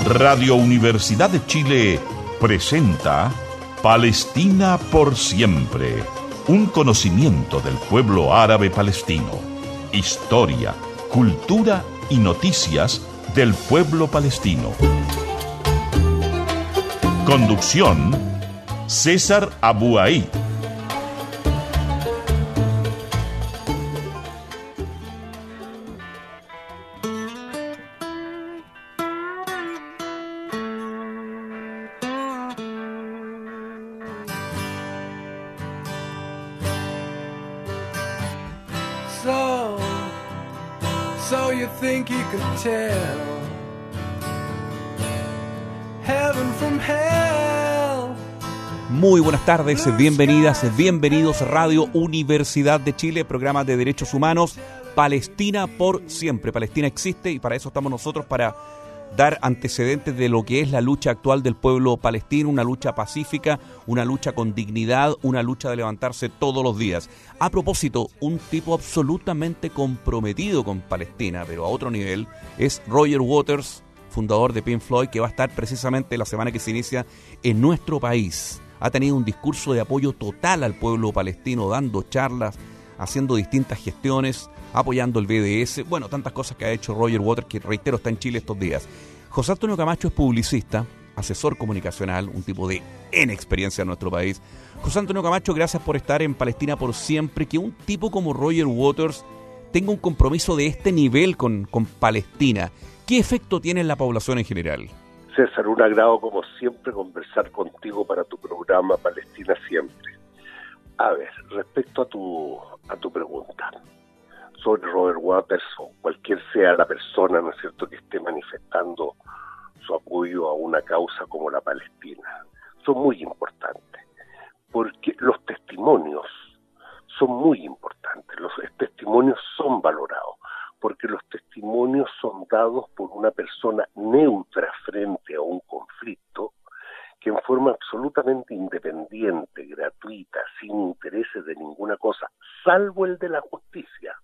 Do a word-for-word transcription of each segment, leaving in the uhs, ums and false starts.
Radio Universidad de Chile presenta Palestina por siempre, un conocimiento del pueblo árabe palestino, historia, cultura y noticias del pueblo palestino. Conducción, César Abuaí. So, so you think you can tell heaven from hell. Muy buenas tardes, bienvenidas, bienvenidos a Radio Universidad de Chile, programa de derechos humanos, Palestina por siempre. Palestina existe y para eso estamos nosotros, para dar antecedentes de lo que es la lucha actual del pueblo palestino, una lucha pacífica, una lucha con dignidad, una lucha de levantarse todos los días. A propósito, un tipo absolutamente comprometido con Palestina, pero a otro nivel, es Roger Waters, fundador de Pink Floyd, que va a estar precisamente la semana que se inicia en nuestro país. Ha tenido un discurso de apoyo total al pueblo palestino, dando charlas, haciendo distintas gestiones, apoyando el B D S, bueno, tantas cosas que ha hecho Roger Waters, que reitero, está en Chile estos días. José Antonio Camacho es publicista, asesor comunicacional, un tipo de N experiencia en nuestro país. José Antonio Camacho, gracias por estar en Palestina por siempre. Que un tipo como Roger Waters tenga un compromiso de este nivel con, con Palestina, ¿qué efecto tiene en la población en general? César, un agrado como siempre conversar contigo para tu programa Palestina Siempre. A ver, respecto a tu a tu pregunta sobre Roger Waters o cualquier sea la persona, ¿no es cierto?, que esté manifestando su apoyo a una causa como la Palestina, son muy importantes, porque los testimonios son muy importantes, los testimonios son valorados, porque los testimonios son dados por una persona neutra frente a un conflicto, que en forma absolutamente independiente, gratuita, sin intereses de ninguna cosa, salvo el de la justicia,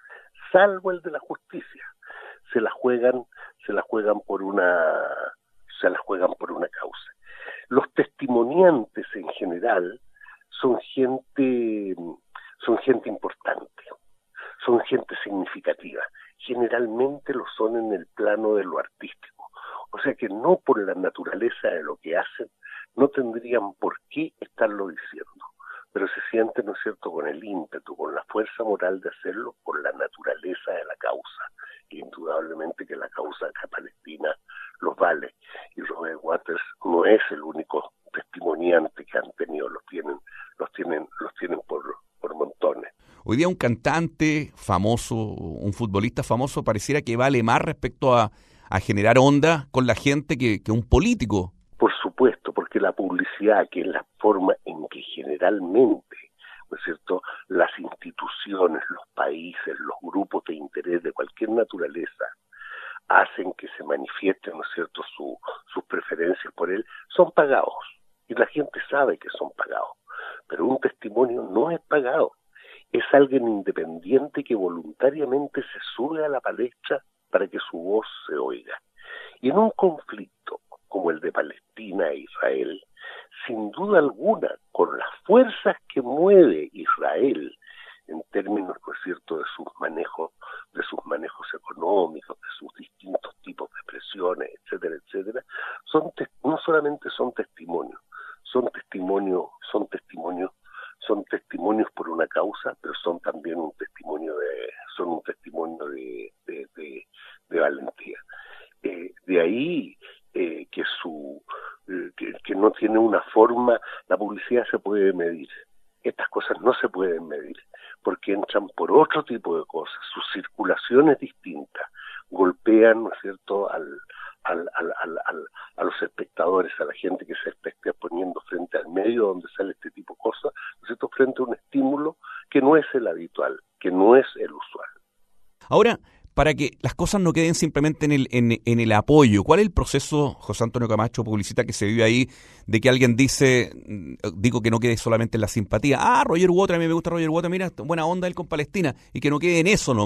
salvo el de la justicia, se la juegan, se la juegan por una, se la juegan por una causa. Los testimoniantes en general son gente, son gente importante, son gente significativa. Generalmente lo son en el plano de lo artístico. O sea que no por la naturaleza de lo que hacen, no tendrían por qué estarlo diciendo. Pero se sienten, ¿no es cierto?, con el ímpetu, con la fuerza moral de hacerlo por la naturaleza de la causa. E indudablemente que la causa de Palestina los vale. Y Robert Waters no es el único testimoniante que han tenido, los tienen, los tienen, los tienen por, por montones. Hoy día un cantante famoso, un futbolista famoso, pareciera que vale más respecto a, a generar onda con la gente que, que un político. Por supuesto, porque la publicidad, que es la forma en que generalmente, ¿no es cierto?, las instituciones, los países, los grupos de interés de cualquier naturaleza hacen que se manifiesten, ¿no es cierto?, su, sus preferencias por él, son pagados. Y la gente sabe que son pagados. Pero un testimonio no es pagado. Es alguien independiente que voluntariamente se sube a la palestra para que su voz se oiga. Y en un conflicto como el de Palestina e Israel, sin duda alguna, con las fuerzas que mueve Israel, en términos, ¿no es cierto?, de sus manejos, de sus manejos económicos, de sus distintos tipos de presiones, etcétera, etcétera, son te- no solamente son testimonios, son testimonios, son testimonios, son testimonios por una causa, pero son también un testimonio de, son un testimonio de, de, de, de valentía. Eh, de ahí eh, que su eh, que, que no tiene una forma, la publicidad se puede medir, estas cosas no se pueden medir, porque entran por otro tipo de cosas, sus circulaciones distintas, golpean, ¿no es cierto?, al, al, al, al, al, a los espectadores, a la gente que se está poniendo frente al medio donde sale este tipo de cosas, ¿no es cierto?, frente a un estímulo que no es el habitual, que no es el usual. Ahora, para que las cosas no queden simplemente en el, en, en el apoyo, ¿cuál es el proceso, José Antonio Camacho, publicista, que se vive ahí, de que alguien dice, digo que no quede solamente en la simpatía, ah, Roger Waters, a mí me gusta Roger Waters, mira, buena onda él con Palestina, y que no quede en eso nomás,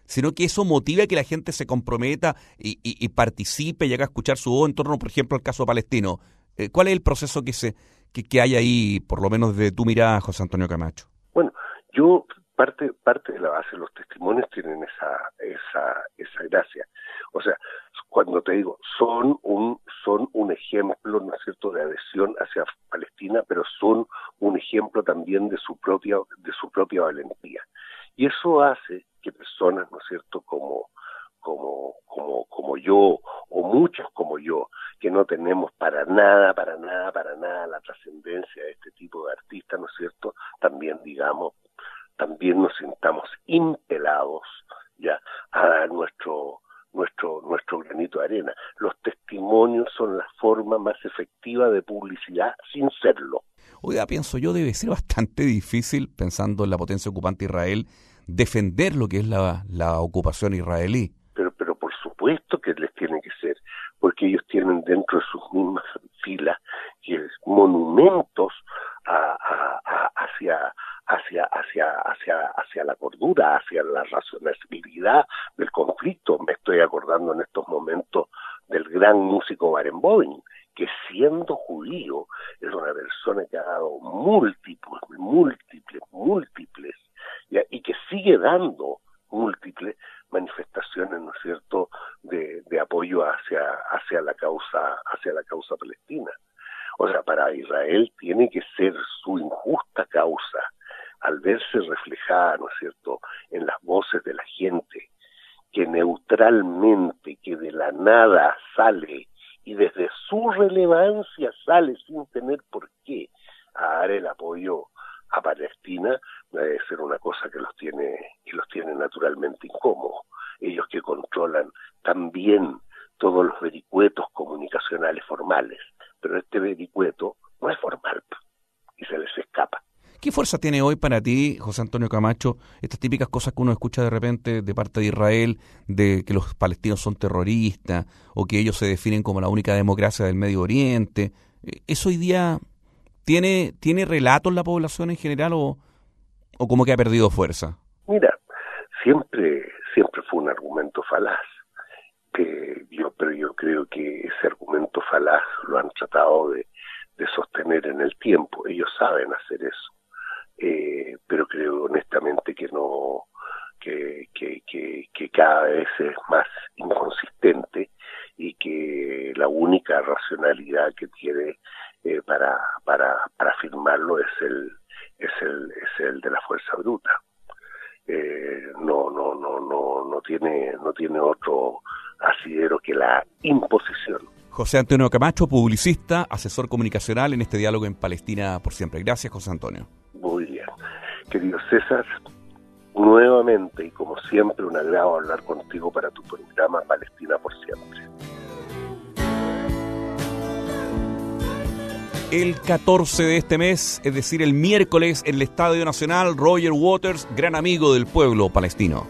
sino que eso motive a que la gente se comprometa y, y, y participe y haga escuchar su voz en torno, por ejemplo, al caso palestino. Eh, ¿Cuál es el proceso que se que, que hay ahí, por lo menos desde tu mirada, José Antonio Camacho? Bueno, yo parte parte de la base, los testimonios tienen esa esa esa gracia. O sea, cuando te digo, son un son un ejemplo, ¿no es cierto?, de adhesión hacia Palestina, pero son un ejemplo también de su propia de su propia valentía. Y eso hace que personas, ¿no es cierto?, como como como como yo o muchos como yo, que no tenemos para nada, para nada, para nada la trascendencia de este tipo de artistas, ¿no es cierto?, también digamos, también nos sintamos impelados ya a dar nuestro nuestro nuestro granito de arena. Los testimonios son la forma más efectiva de publicidad sin serlo. Oiga, pienso yo, debe ser bastante difícil, pensando en la potencia ocupante Israel, defender lo que es la, la ocupación israelí. Pero, pero por supuesto que les tiene que ser, porque ellos tienen dentro de sus mismas filas que es monumentos a, a, a, hacia hacia hacia hacia hacia la cordura, hacia la razonabilidad del conflicto. Me estoy acordando en estos momentos del gran músico Barenboim, que siendo judío es una persona que ha dado múltiples, múltiples, múltiples, ¿ya? Y que sigue dando múltiples manifestaciones, ¿no es cierto?, de, de apoyo hacia hacia la causa hacia la causa palestina. O sea, para Israel tiene que ser su injusta causa, al verse reflejada, ¿no es cierto?, en las voces de la gente, que neutralmente, que de la nada sale y desde su relevancia sale sin tener por qué a dar el apoyo a Palestina, debe ser una cosa que los tiene, que los tiene naturalmente incómodos. Ellos que controlan también todos los vericuetos comunicacionales formales, pero este vericueto no es formal y se les escapa. ¿Qué fuerza tiene hoy para ti, José Antonio Camacho, estas típicas cosas que uno escucha de repente de parte de Israel, de que los palestinos son terroristas o que ellos se definen como la única democracia del Medio Oriente? ¿Eso hoy día tiene tiene relato en la población en general o, o como que ha perdido fuerza? Mira, siempre siempre fue un argumento falaz, que yo, pero yo creo que ese argumento falaz lo han tratado de, de sostener en el tiempo. Ellos saben hacer eso. Eh, pero creo honestamente que no que, que, que, que cada vez es más inconsistente y que la única racionalidad que tiene eh, para para para afirmarlo es el es el es el de la fuerza bruta. Eh, no no no no no tiene no tiene otro asidero que la imposición. José Antonio Camacho, publicista, asesor comunicacional en este diálogo en Palestina por siempre. Gracias, José Antonio. Muy bien. Querido César, nuevamente y como siempre un agrado hablar contigo para tu programa Palestina por siempre. El catorce de este mes, es decir, el miércoles, en el Estadio Nacional, Roger Waters, gran amigo del pueblo palestino.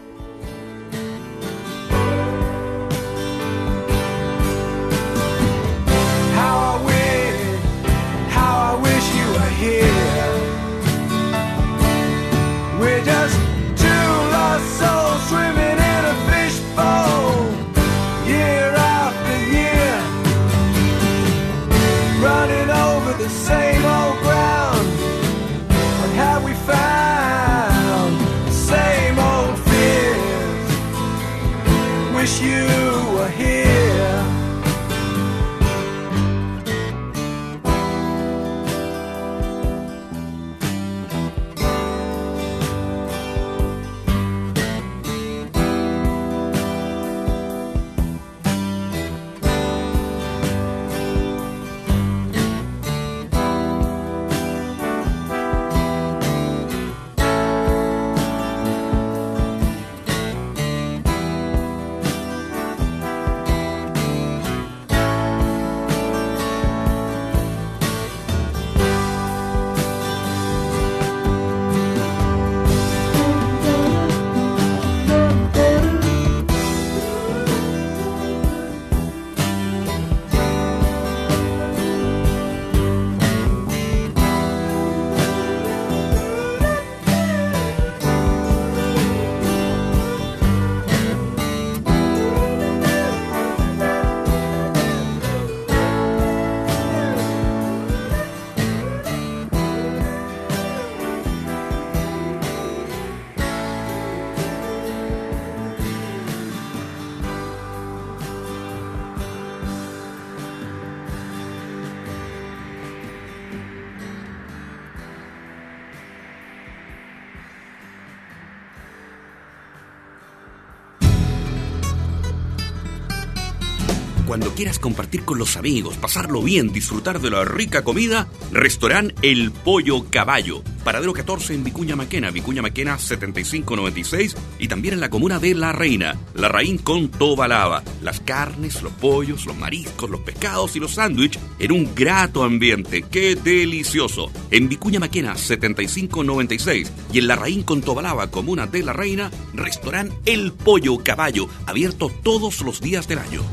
Cuando quieras compartir con los amigos, pasarlo bien, disfrutar de la rica comida, Restaurant El Pollo Caballo. Paradero catorce en Vicuña Maquena, Vicuña Maquena setenta y cinco noventa y seis, y también en la comuna de La Reina, Larraín con Tobalaba. Las carnes, los pollos, los mariscos, los pescados y los sándwiches en un grato ambiente. ¡Qué delicioso! En Vicuña Maquena setenta y cinco noventa y seis y en Larraín con Tobalaba, comuna de La Reina, Restaurant El Pollo Caballo, abierto todos los días del año.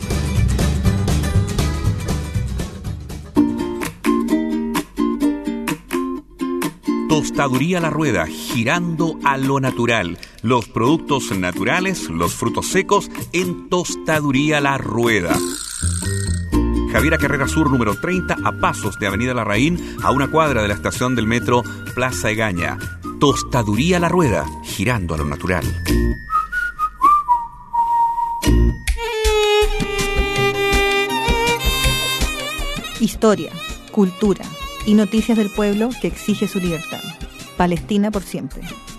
Tostaduría La Rueda, girando a lo natural. Los productos naturales, los frutos secos en Tostaduría La Rueda. Javiera Carrera Sur, número treinta, a pasos de Avenida Larraín, a una cuadra de la estación del metro Plaza Egaña. Tostaduría La Rueda, girando a lo natural. Historia, cultura y noticias del pueblo que exige su libertad. Palestina por siempre.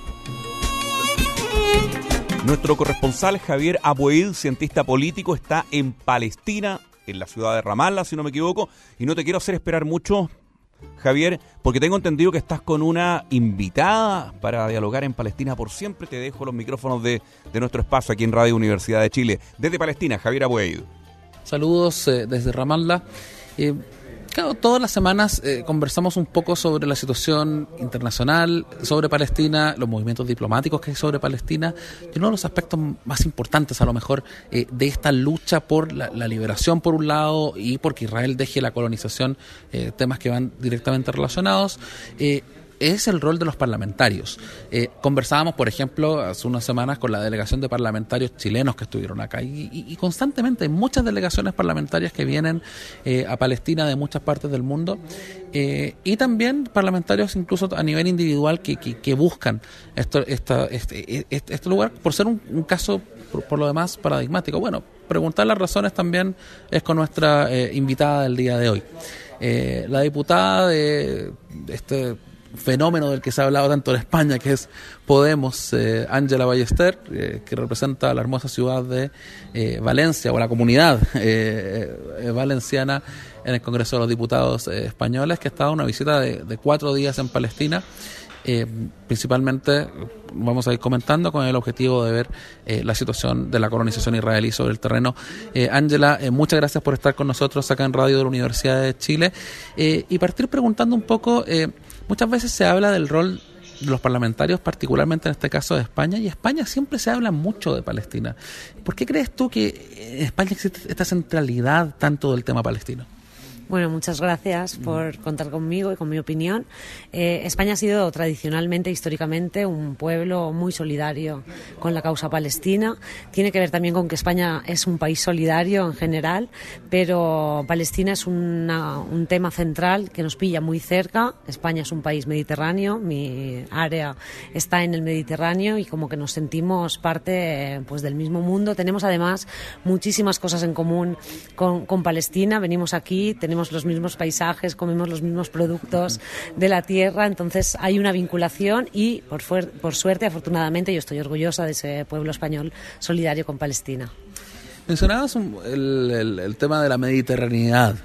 Nuestro corresponsal Javier Abuaid, cientista político, está en Palestina, en la ciudad de Ramallah, si no me equivoco, y no te quiero hacer esperar mucho, Javier, porque tengo entendido que estás con una invitada para dialogar en Palestina por siempre. Te dejo los micrófonos de, de nuestro espacio aquí en Radio Universidad de Chile. Desde Palestina, Javier Abuaid. Saludos eh, desde Ramallah. Eh, Claro, todas las semanas eh, conversamos un poco sobre la situación internacional, sobre Palestina, los movimientos diplomáticos que hay sobre Palestina, y uno de los aspectos más importantes a lo mejor eh, de esta lucha por la, la liberación por un lado y porque Israel deje la colonización, eh, temas que van directamente relacionados, eh, es el rol de los parlamentarios. Eh, conversábamos, por ejemplo, hace unas semanas con la delegación de parlamentarios chilenos que estuvieron acá y, y, y constantemente hay muchas delegaciones parlamentarias que vienen eh, a Palestina de muchas partes del mundo eh, y también parlamentarios incluso a nivel individual que, que, que buscan esto, esta, este, este, este lugar por ser un, un caso por, por lo demás paradigmático. Bueno, preguntar las razones también es con nuestra eh, invitada del día de hoy. Eh, la diputada de este fenómeno del que se ha hablado tanto en España, que es Podemos, eh, Ángela Ballester, eh, que representa la hermosa ciudad de eh, Valencia, o la comunidad eh, eh, valenciana en el Congreso de los Diputados eh, españoles, que ha estado en una visita de, de cuatro días en Palestina. Eh, principalmente vamos a ir comentando con el objetivo de ver eh, la situación de la colonización israelí sobre el terreno. eh, Ángela, eh, muchas gracias por estar con nosotros acá en Radio de la Universidad de Chile eh, y partir preguntando un poco, eh, muchas veces se habla del rol de los parlamentarios, particularmente en este caso de España, y España siempre se habla mucho de Palestina. ¿Por qué crees tú que en España existe esta centralidad tanto del tema palestino? Bueno, muchas gracias por contar conmigo y con mi opinión. Eh, España ha sido tradicionalmente, históricamente, un pueblo muy solidario con la causa palestina. Tiene que ver también con que España es un país solidario en general, pero Palestina es una, un tema central que nos pilla muy cerca. España es un país mediterráneo, mi área está en el Mediterráneo y como que nos sentimos parte pues, del mismo mundo. Tenemos además muchísimas cosas en común con, con Palestina. Venimos aquí, tenemos Tenemos los mismos paisajes, comemos los mismos productos de la tierra, entonces hay una vinculación y por, fuer- por suerte, afortunadamente, yo estoy orgullosa de ese pueblo español solidario con Palestina. Mencionabas un, el, el, el tema de la mediterraneidad.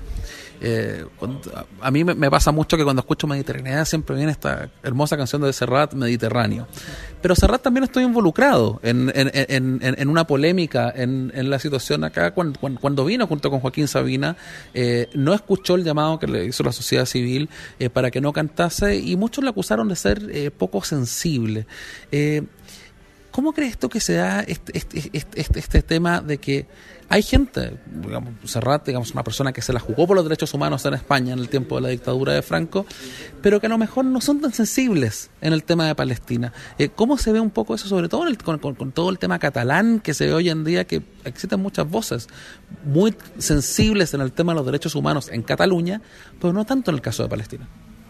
Eh, cuando, a mí me, me pasa mucho que cuando escucho Mediterraneidad siempre viene esta hermosa canción de Serrat, Mediterráneo. Pero Serrat también estoy involucrado en, en, en, en, en una polémica en, en la situación acá. Cuando, cuando vino junto con Joaquín Sabina, eh, no escuchó el llamado que le hizo la sociedad civil eh, para que no cantase y muchos le acusaron de ser eh, poco sensible. Eh, ¿Cómo crees tú que se da este, este, este, este, este tema de que hay gente, digamos, Serrat, digamos, una persona que se la jugó por los derechos humanos en España en el tiempo de la dictadura de Franco, pero que a lo mejor no son tan sensibles en el tema de Palestina? Eh, ¿Cómo se ve un poco eso, sobre todo en el, con, con, con todo el tema catalán que se ve hoy en día, que existen muchas voces muy sensibles en el tema de los derechos humanos en Cataluña, pero no tanto en el caso de Palestina?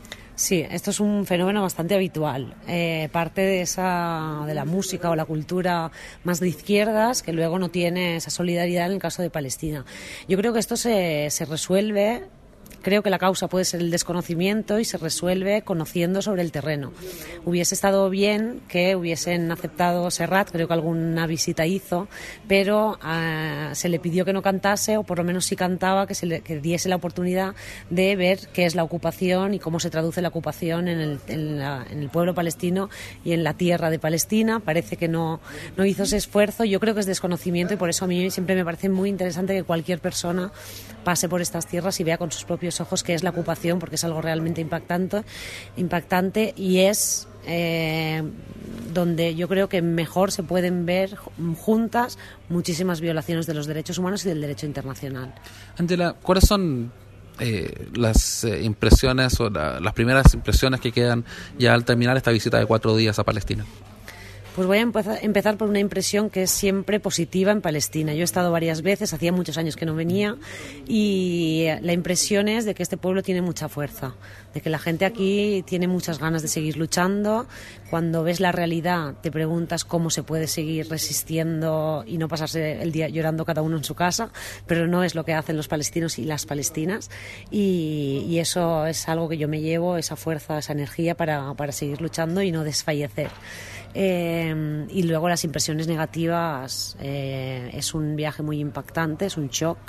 Sí, esto es un fenómeno bastante habitual. Eh, parte de esa de la música o la cultura más de izquierdas que luego no tiene esa solidaridad en el caso de Palestina. Yo creo que esto se, se resuelve creo que la causa puede ser el desconocimiento y se resuelve conociendo sobre el terreno. Hubiese estado bien que hubiesen aceptado Serrat, creo que alguna visita hizo, pero uh, se le pidió que no cantase, o por lo menos si cantaba, que se le que diese la oportunidad de ver qué es la ocupación y cómo se traduce la ocupación en el, en la, en el pueblo palestino y en la tierra de Palestina. Parece que no, no hizo ese esfuerzo. Yo creo que es desconocimiento, y por eso a mí siempre me parece muy interesante que cualquier persona pase por estas tierras y vea con sus propios ojos qué es la ocupación, porque es algo realmente impactante, impactante y es eh, donde yo creo que mejor se pueden ver juntas muchísimas violaciones de los derechos humanos y del derecho internacional. Ángela, ¿cuáles son eh, las eh, impresiones o la, las primeras impresiones que quedan ya al terminar esta visita de cuatro días a Palestina? Pues voy a empezar, empezar por una impresión que es siempre positiva en Palestina. Yo he estado varias veces, hacía muchos años que no venía, y la impresión es de que este pueblo tiene mucha fuerza, de que la gente aquí tiene muchas ganas de seguir luchando. Cuando ves la realidad te preguntas cómo se puede seguir resistiendo y no pasarse el día llorando cada uno en su casa, pero no es lo que hacen los palestinos y las palestinas, y, y eso es algo que yo me llevo, esa fuerza, esa energía para, para seguir luchando y no desfallecer. Eh, y luego las impresiones negativas, eh, es un viaje muy impactante, es un shock,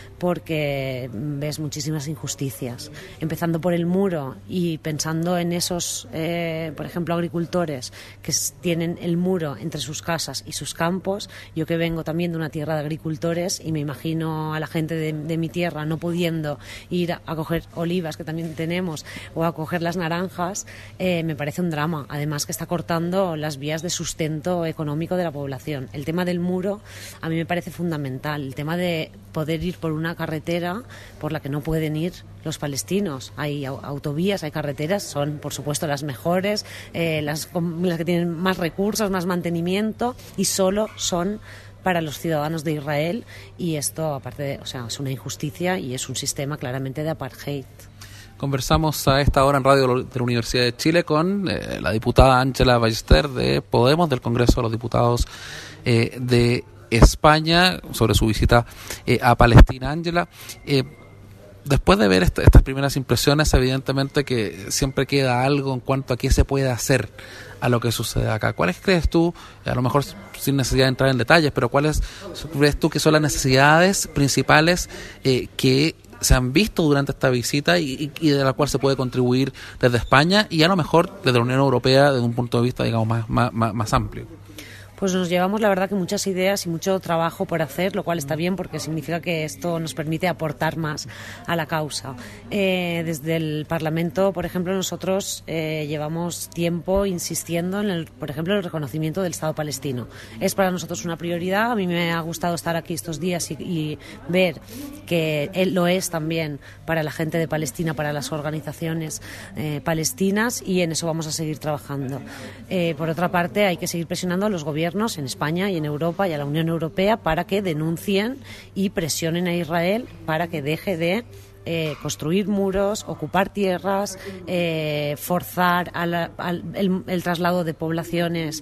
porque ves muchísimas injusticias, empezando por el muro y pensando en esos, eh, por ejemplo, agricultores que tienen el muro entre sus casas y sus campos. Yo que vengo también de una tierra de agricultores y me imagino a la gente de, de mi tierra no pudiendo ir a, a coger olivas, que también tenemos, o a coger las naranjas, eh, me parece un drama, además que está cortando las vías de sustento económico de la población. El tema del muro a mí me parece fundamental, el tema de poder ir por una carretera por la que no pueden ir los palestinos. Hay autovías, hay carreteras, son por supuesto las mejores, eh, las, las que tienen más recursos, más mantenimiento, y solo son para los ciudadanos de Israel, y esto aparte de, o sea, es una injusticia y es un sistema claramente de apartheid. Conversamos a esta hora en Radio de la Universidad de Chile con eh, la diputada Ángela Ballester de Podemos, del Congreso de los Diputados eh, de España, sobre su visita eh, a Palestina. Ángela, eh, después de ver est- estas primeras impresiones, evidentemente que siempre queda algo en cuanto a qué se puede hacer a lo que sucede acá. ¿Cuáles crees tú, a lo mejor sin necesidad de entrar en detalles, pero cuáles crees tú que son las necesidades principales eh, que se han visto durante esta visita y, y de la cual se puede contribuir desde España y a lo mejor desde la Unión Europea desde un punto de vista, digamos, más, más, más, más amplio? Pues nos llevamos, la verdad, que muchas ideas y mucho trabajo por hacer, lo cual está bien porque significa que esto nos permite aportar más a la causa. Eh, desde el Parlamento, por ejemplo, nosotros eh, llevamos tiempo insistiendo en, el, por ejemplo, el reconocimiento del Estado palestino. Es para nosotros una prioridad. A mí me ha gustado estar aquí estos días y, y ver que él lo es también para la gente de Palestina, para las organizaciones eh, palestinas, y en eso vamos a seguir trabajando. Eh, por otra parte, hay que seguir presionando a los gobiernos en España y en Europa y a la Unión Europea para que denuncien y presionen a Israel para que deje de Eh, construir muros, ocupar tierras, eh, forzar a la, al, el, el traslado de poblaciones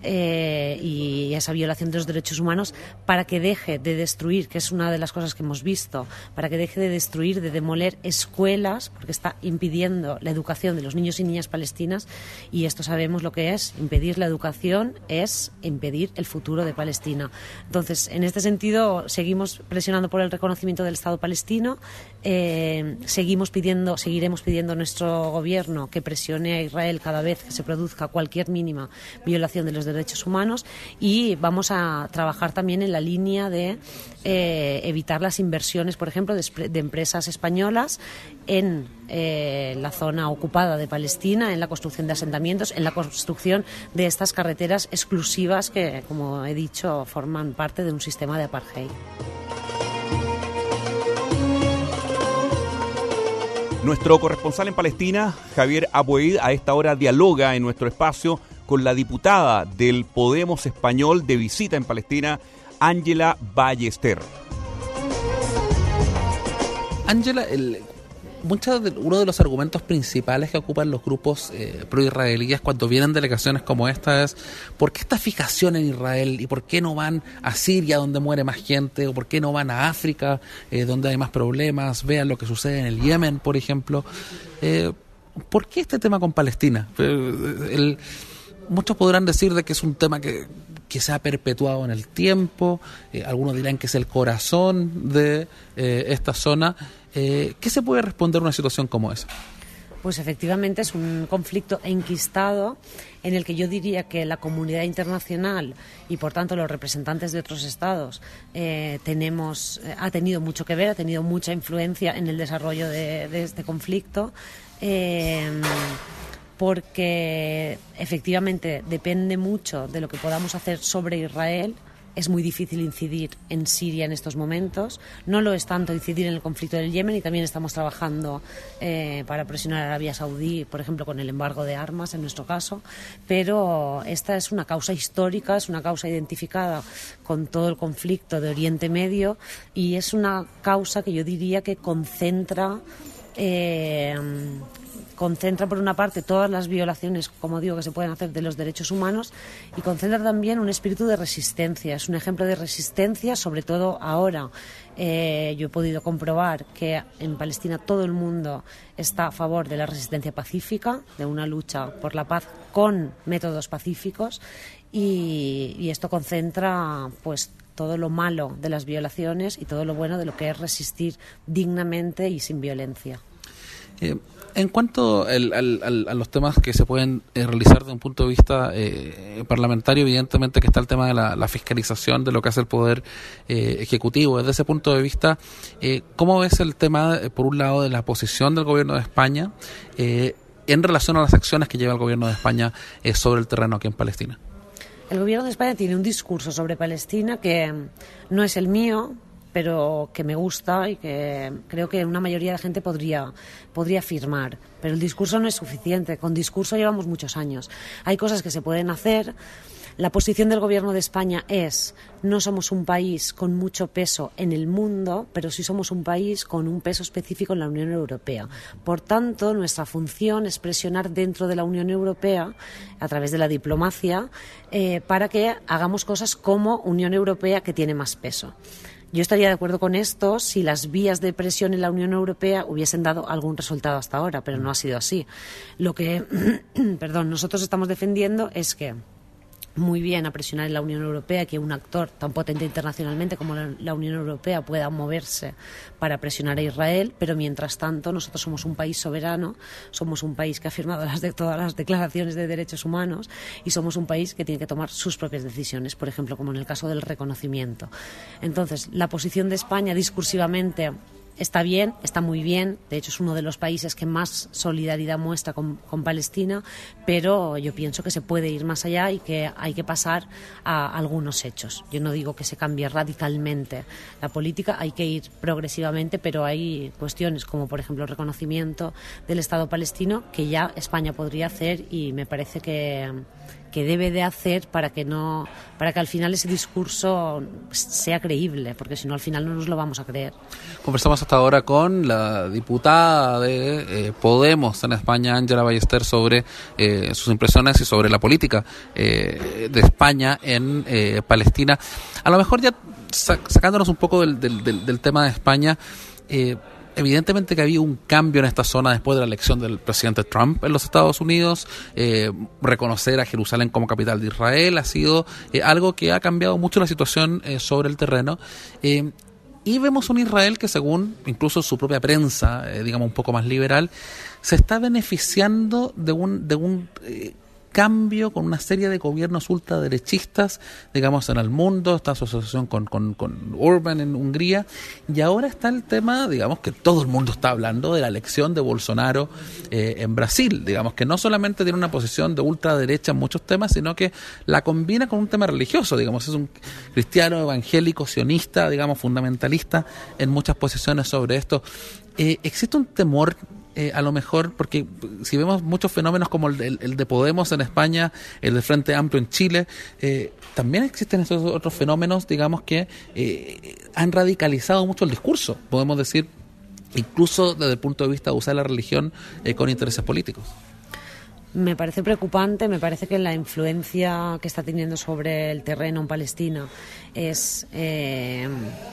eh, y esa violación de los derechos humanos, para que deje de destruir, que es una de las cosas que hemos visto, para que deje de destruir, de demoler escuelas, porque está impidiendo la educación de los niños y niñas palestinas, y esto sabemos lo que es. Impedir la educación es impedir el futuro de Palestina. Entonces, en este sentido, seguimos presionando por el reconocimiento del Estado palestino. Eh, Eh, seguimos pidiendo, seguiremos pidiendo a nuestro gobierno que presione a Israel cada vez que se produzca cualquier mínima violación de los derechos humanos, y vamos a trabajar también en la línea de eh, evitar las inversiones, por ejemplo, de, de empresas españolas en eh, la zona ocupada de Palestina, en la construcción de asentamientos, en la construcción de estas carreteras exclusivas que, como he dicho, forman parte de un sistema de apartheid. Nuestro corresponsal en Palestina, Javier Abuaid, a esta hora dialoga en nuestro espacio con la diputada del Podemos español de visita en Palestina, Ángela Ballester. Ángela, el, muchos de, uno de los argumentos principales que ocupan los grupos eh, pro-israelíes cuando vienen delegaciones como esta es ¿por qué esta fijación en Israel? ¿Y por qué no van a Siria donde muere más gente? ¿O por qué no van a África eh, donde hay más problemas? Vean lo que sucede en el Yemen, por ejemplo. Eh, ¿Por qué este tema con Palestina? El, el, muchos podrán decir de que es un tema que, que se ha perpetuado en el tiempo, eh, algunos dirán que es el corazón de eh, esta zona. Eh, ¿Qué se puede responder a una situación como esa? Pues efectivamente es un conflicto enquistado en el que yo diría que la comunidad internacional y por tanto los representantes de otros estados eh, tenemos eh, ha tenido mucho que ver, ha tenido mucha influencia en el desarrollo de, de este conflicto. Eh, porque efectivamente depende mucho de lo que podamos hacer sobre Israel. Es muy difícil incidir en Siria en estos momentos. No lo es tanto incidir en el conflicto del Yemen y también estamos trabajando eh, para presionar a Arabia Saudí, por ejemplo, con el embargo de armas en nuestro caso. Pero esta es una causa histórica, es una causa identificada con todo el conflicto de Oriente Medio y es una causa que yo diría que concentra... Eh, concentra por una parte todas las violaciones, como digo, que se pueden hacer de los derechos humanos y concentra también un espíritu de resistencia. Es un ejemplo de resistencia, sobre todo ahora. Eh, yo he podido comprobar que en Palestina todo el mundo está a favor de la resistencia pacífica, de una lucha por la paz con métodos pacíficos y, y esto concentra pues todo lo malo de las violaciones y todo lo bueno de lo que es resistir dignamente y sin violencia. Eh, en cuanto el, al, al, a los temas que se pueden eh, realizar desde un punto de vista eh, parlamentario, evidentemente que está el tema de la, la fiscalización de lo que hace el Poder eh, Ejecutivo. Desde ese punto de vista, eh, ¿cómo ves el tema, eh, por un lado, de la posición del Gobierno de España eh, en relación a las acciones que lleva el Gobierno de España eh, sobre el terreno aquí en Palestina? El Gobierno de España tiene un discurso sobre Palestina que no es el mío, pero que me gusta y que creo que una mayoría de gente podría, podría firmar. Pero el discurso no es suficiente. Con discurso llevamos muchos años. Hay cosas que se pueden hacer. La posición del Gobierno de España es: no somos un país con mucho peso en el mundo, pero sí somos un país con un peso específico en la Unión Europea. Por tanto, nuestra función es presionar dentro de la Unión Europea, a través de la diplomacia, eh, para que hagamos cosas como Unión Europea, que tiene más peso. Yo estaría de acuerdo con esto si las vías de presión en la Unión Europea hubiesen dado algún resultado hasta ahora, pero no ha sido así. Lo que perdón, nosotros estamos defendiendo es que muy bien a presionar en la Unión Europea, que un actor tan potente internacionalmente como la, la Unión Europea pueda moverse para presionar a Israel, pero mientras tanto nosotros somos un país soberano, somos un país que ha firmado las de, todas las declaraciones de derechos humanos y somos un país que tiene que tomar sus propias decisiones, por ejemplo, como en el caso del reconocimiento. Entonces, la posición de España discursivamente está bien, está muy bien, de hecho es uno de los países que más solidaridad muestra con, con Palestina, pero yo pienso que se puede ir más allá y que hay que pasar a algunos hechos. Yo no digo que se cambie radicalmente la política, hay que ir progresivamente, pero hay cuestiones como por ejemplo el reconocimiento del Estado palestino que ya España podría hacer y me parece que que debe de hacer para que no para que al final ese discurso sea creíble, porque si no al final no nos lo vamos a creer. Conversamos hasta ahora con la diputada de eh, Podemos en España, Ángela Ballester, sobre eh, sus impresiones y sobre la política eh, de España en eh, Palestina. A lo mejor ya sac- sacándonos un poco del, del, del, del tema de España, eh, evidentemente que había un cambio en esta zona después de la elección del presidente Trump en los Estados Unidos. Eh, reconocer a Jerusalén como capital de Israel ha sido eh, algo que ha cambiado mucho la situación eh, sobre el terreno. Eh, y vemos un Israel que, según incluso su propia prensa, eh, digamos un poco más liberal, se está beneficiando de un, de un eh, cambio con una serie de gobiernos ultraderechistas, digamos, en el mundo, esta asociación con, con, con Orbán en Hungría, y ahora está el tema, digamos, que todo el mundo está hablando de la elección de Bolsonaro eh, en Brasil, digamos, que no solamente tiene una posición de ultraderecha en muchos temas, sino que la combina con un tema religioso, digamos, es un cristiano evangélico, sionista, digamos, fundamentalista en muchas posiciones sobre esto. Eh, ¿existe un temor Eh, a lo mejor, porque si vemos muchos fenómenos como el, el, el de Podemos en España, el del Frente Amplio en Chile, eh, también existen esos otros fenómenos, digamos, que eh, han radicalizado mucho el discurso, podemos decir, incluso desde el punto de vista de usar la religión eh, con intereses políticos. Me parece preocupante, me parece que la influencia que está teniendo sobre el terreno en Palestina es eh,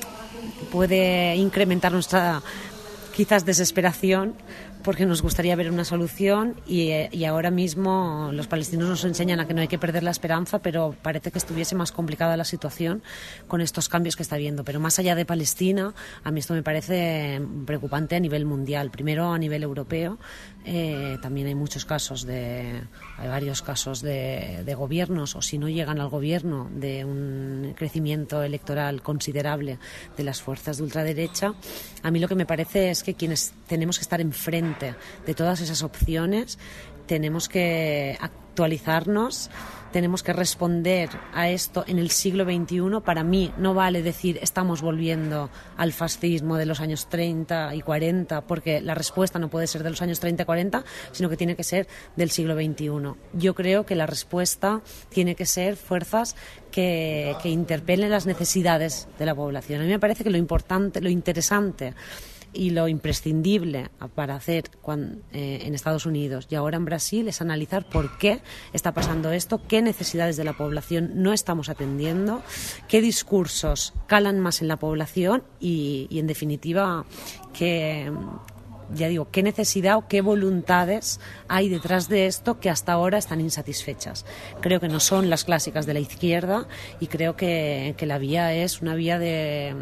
puede incrementar nuestra quizás desesperación, porque nos gustaría ver una solución y, y ahora mismo los palestinos nos enseñan a que no hay que perder la esperanza, pero parece que estuviese más complicada la situación con estos cambios que está habiendo. Pero más allá de Palestina, a mí esto me parece preocupante a nivel mundial. Primero a nivel europeo, eh, también hay muchos casos de, hay varios casos de, de gobiernos, o si no llegan al gobierno, de un crecimiento electoral considerable de las fuerzas de ultraderecha. A mí lo que me parece es que quienes tenemos que estar enfrente de todas esas opciones, tenemos que actualizarnos, tenemos que responder a esto en el siglo veintiuno. Para mí no vale decir estamos volviendo al fascismo de los años treinta y cuarenta, porque la respuesta no puede ser de los años treinta y cuarenta, sino que tiene que ser del siglo veintiuno. Yo creo que la respuesta tiene que ser fuerzas que, que interpelen las necesidades de la población. A mí me parece que lo importante, lo interesante y lo imprescindible para hacer cuando, eh, en Estados Unidos y ahora en Brasil es analizar por qué está pasando esto, qué necesidades de la población no estamos atendiendo, qué discursos calan más en la población y, y en definitiva, qué, ya digo, qué necesidad o qué voluntades hay detrás de esto que hasta ahora están insatisfechas. Creo que no son las clásicas de la izquierda y creo que, que la vía es una vía de...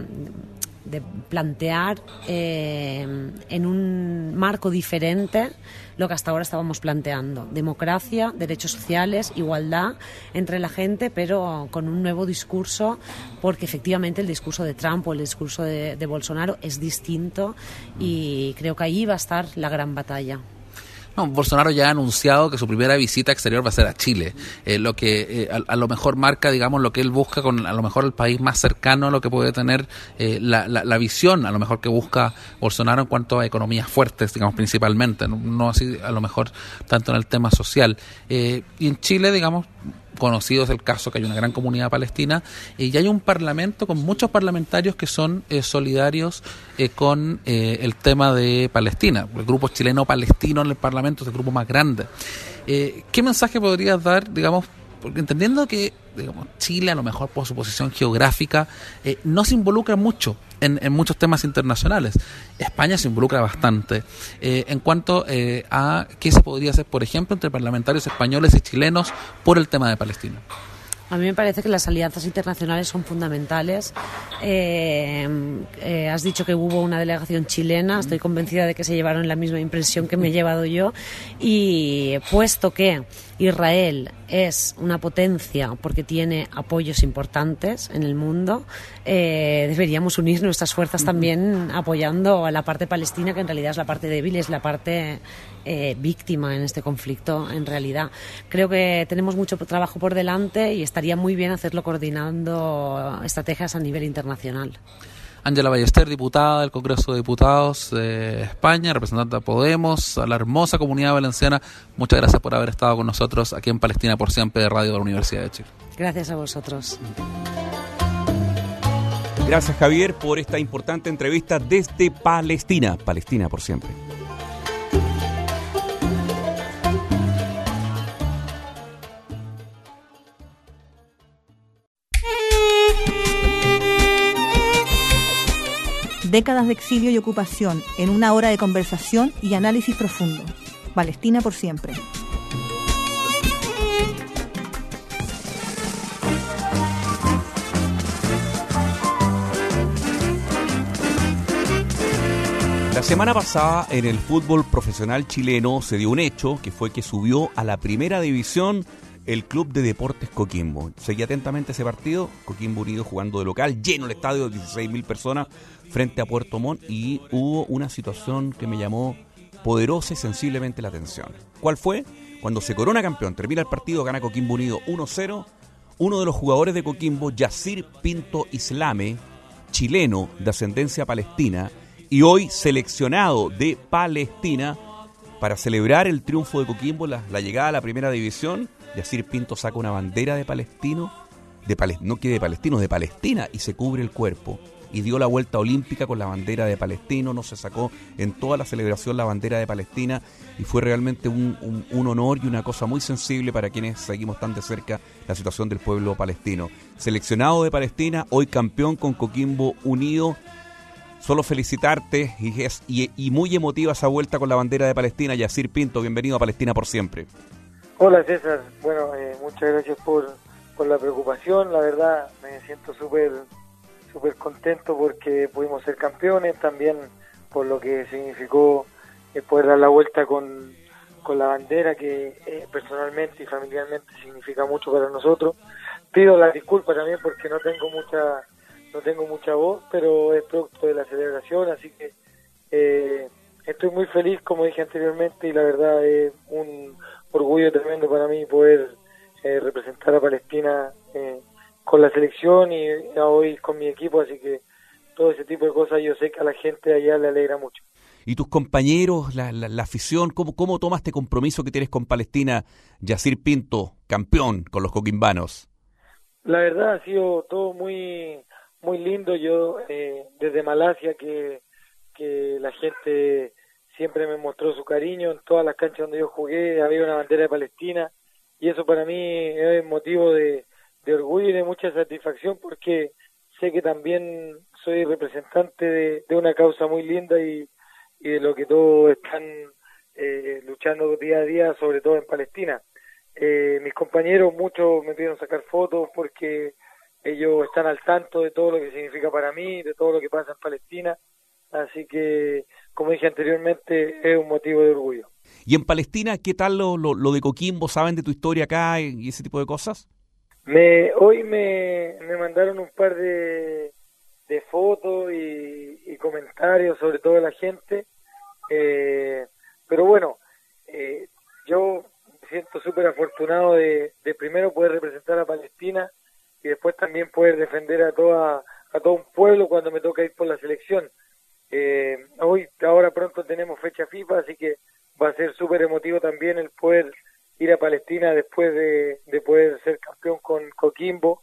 de plantear eh, en un marco diferente lo que hasta ahora estábamos planteando: democracia, derechos sociales, igualdad entre la gente, pero con un nuevo discurso, porque efectivamente el discurso de Trump o el discurso de, de Bolsonaro es distinto y creo que ahí va a estar la gran batalla. No, Bolsonaro ya ha anunciado que su primera visita exterior va a ser a Chile, eh, lo que eh, a, a lo mejor marca, digamos, lo que él busca con a lo mejor el país más cercano a lo que puede tener eh, la, la, la visión, a lo mejor que busca Bolsonaro en cuanto a economías fuertes, digamos, principalmente, no, no así a lo mejor tanto en el tema social. Eh, y en Chile, digamos, conocido es el caso que hay una gran comunidad palestina eh, y hay un parlamento con muchos parlamentarios que son eh, solidarios eh, con eh, el tema de Palestina. El grupo chileno-palestino en el parlamento es el grupo más grande. Eh, ¿Qué mensaje podrías dar, digamos, porque entendiendo que, digamos, Chile a lo mejor por su posición geográfica eh, no se involucra mucho en, en muchos temas internacionales? España se involucra bastante. Eh, en cuanto eh, a qué se podría hacer, por ejemplo, entre parlamentarios españoles y chilenos por el tema de Palestina. A mí me parece que las alianzas internacionales son fundamentales. Eh, eh, has dicho que hubo una delegación chilena, estoy convencida de que se llevaron la misma impresión que me he llevado yo, y puesto que Israel es una potencia porque tiene apoyos importantes en el mundo, eh, deberíamos unir nuestras fuerzas también apoyando a la parte palestina, que en realidad es la parte débil, es la parte eh, víctima en este conflicto en realidad. Creo que tenemos mucho trabajo por delante y estaría muy bien hacerlo coordinando estrategias a nivel internacional. Ángela Ballester, diputada del Congreso de Diputados de España, representante de Podemos, a la hermosa comunidad valenciana, muchas gracias por haber estado con nosotros aquí en Palestina por Siempre de Radio de la Universidad de Chile. Gracias a vosotros. Gracias, Javier, por esta importante entrevista desde Palestina. Palestina por siempre. Décadas de exilio y ocupación en una hora de conversación y análisis profundo. Palestina por siempre. La semana pasada en el fútbol profesional chileno se dio un hecho, que fue que subió a la primera división el Club de Deportes Coquimbo. Seguí atentamente ese partido, Coquimbo Unido jugando de local, lleno el estadio de dieciséis mil personas frente a Puerto Montt, y hubo una situación que me llamó poderosa y sensiblemente la atención. ¿Cuál fue? Cuando se corona campeón, termina el partido, gana Coquimbo Unido uno cero, uno de los jugadores de Coquimbo, Yacir Pinto Islame, chileno de ascendencia palestina y hoy seleccionado de Palestina, para celebrar el triunfo de Coquimbo, la, la llegada a la primera división, Yacir Pinto saca una bandera de palestino, de Pales, no que de palestino, de Palestina, y se cubre el cuerpo. y dio la vuelta olímpica con la bandera de Palestina, no se sacó en toda la celebración la bandera de Palestina y fue realmente un, un, un honor y una cosa muy sensible para quienes seguimos tan de cerca la situación del pueblo palestino. Seleccionado de Palestina, hoy campeón con Coquimbo Unido. Solo felicitarte y, es, y, y muy emotiva esa vuelta con la bandera de Palestina. Yacir Pinto, bienvenido a Palestina por siempre. Hola César, bueno, eh, muchas gracias por, por la preocupación, la verdad me siento súper súper contento porque pudimos ser campeones, también por lo que significó eh, poder dar la vuelta con, con la bandera que eh, personalmente y familiarmente significa mucho para nosotros. Pido las disculpas también porque no tengo mucha no tengo mucha voz, pero es producto de la celebración, así que eh, estoy muy feliz, como dije anteriormente, y la verdad es un orgullo tremendo para mí poder eh, representar a Palestina eh, con la selección y hoy con mi equipo, así que todo ese tipo de cosas yo sé que a la gente allá le alegra mucho. ¿Y tus compañeros, la, la, la afición, cómo, cómo tomas este compromiso que tienes con Palestina, Yacir Pinto, campeón con los coquimbanos? La verdad ha sido todo muy muy lindo. Yo eh, desde Malasia que, que la gente siempre me mostró su cariño, en todas las canchas donde yo jugué había una bandera de Palestina y eso para mí es motivo de, de orgullo y de mucha satisfacción porque sé que también soy representante de, de una causa muy linda y, y de lo que todos están eh, luchando día a día, sobre todo en Palestina. Eh, mis compañeros, muchos me pidieron sacar fotos porque ellos están al tanto de todo lo que significa para mí, de todo lo que pasa en Palestina, así que, como dije anteriormente, es un motivo de orgullo. ¿Y en Palestina qué tal lo, lo, lo de Coquimbo? ¿Saben de tu historia acá y ese tipo de cosas? Me, hoy me, me mandaron un par de, de fotos y, y comentarios, sobre todo de la gente, eh, pero bueno, eh, yo me siento súper afortunado de, de primero poder representar a Palestina y después también poder defender a toda a todo un pueblo cuando me toca ir por la selección. Eh, hoy, ahora pronto tenemos fecha FIFA, así que va a ser súper emotivo también el poder ir a Palestina después de, de poder ser campeón con Coquimbo